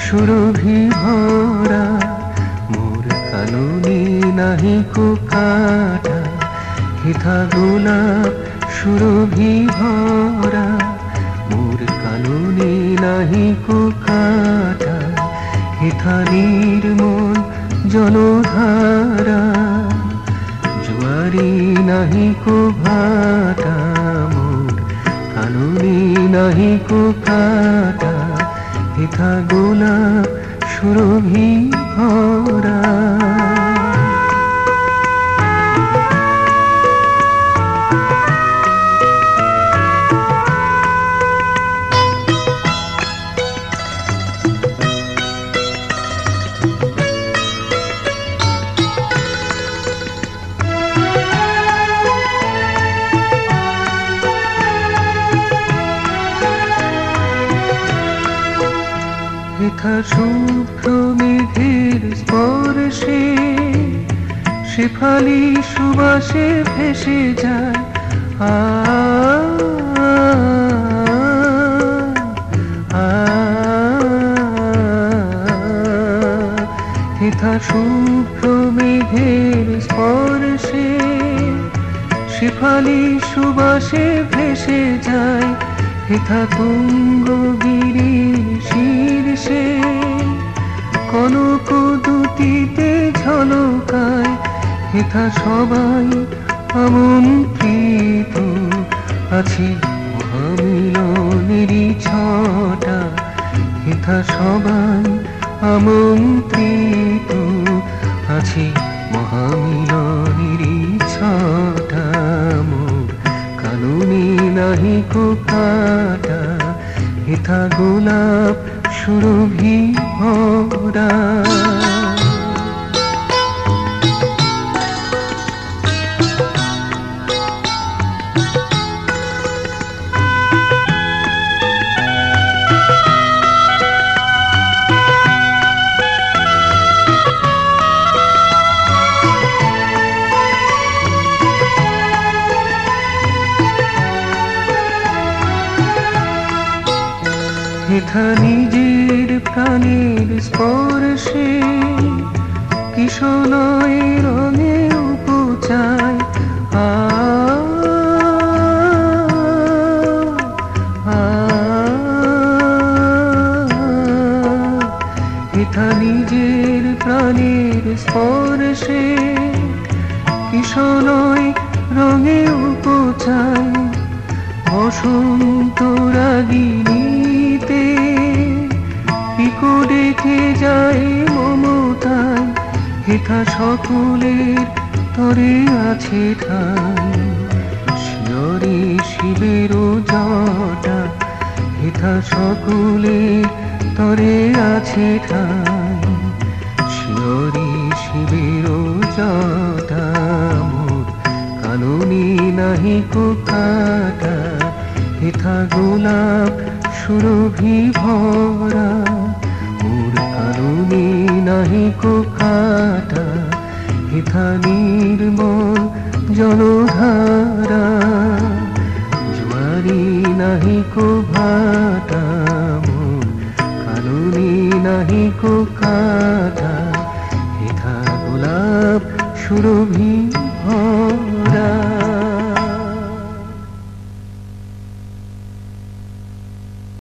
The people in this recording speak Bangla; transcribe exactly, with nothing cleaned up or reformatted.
সুরভি ভরা মোর কাননে নাহি কো কাটা হেথা গোলাপ সুরভি ভরা মোর কাননে নাহি কো কাটা হেথা নির্মল জলধারা জোয়ারি নাহি কো ভাটা মোর কাননে নাহি কো কাটা হেথা গোলাপ সুরভি ভরা হেথা শুভ্র মেঘের স্পর্শে শেফালি সুবাসে ভেসে যায় আ হেথা শুভ্র মেঘের স্পর্শে শেফালি সুবাসে ভেসে যায় হেথা তুঙ্গগিরির শীর্ষে কনক দুটিতে ঝলকায় হেথা সবাই আমন্ত্রিত আছি মহামিলনেরই ছটা হেথা সবাই আমন্ত্রিত আছি মহামিলনেরই ছটা মোর কাননে নাহি কো কাটা হেথা গোলাপ সুরভি ভরা হেথা নিজের প্রাণের স্পর্শে কিশলয় রঙে উপচায় আ হেথা নিজের প্রাণের স্পর্শে কিশলয় রঙে উপচায় বসন্ত রাগিনীতে পিকো ডেকে যায় মমতায় হেথা সকলের তরে আছে ঠাই শিয়রে শিবের জটা হেথা সকলের তরে আছে ঠাই শিয়রে শিবের জটা মোর কাননে নাহি কো কাটা হেথা গোলাপ সুরভি ভরা মোর কাননে নাহি কো কাটা হেথা নির্মল জলধারা জোয়ারি নাহি কো ভাটা মোর কাননে নাহি কো কাটা হেথা গোলাপ সুরভি ভরা।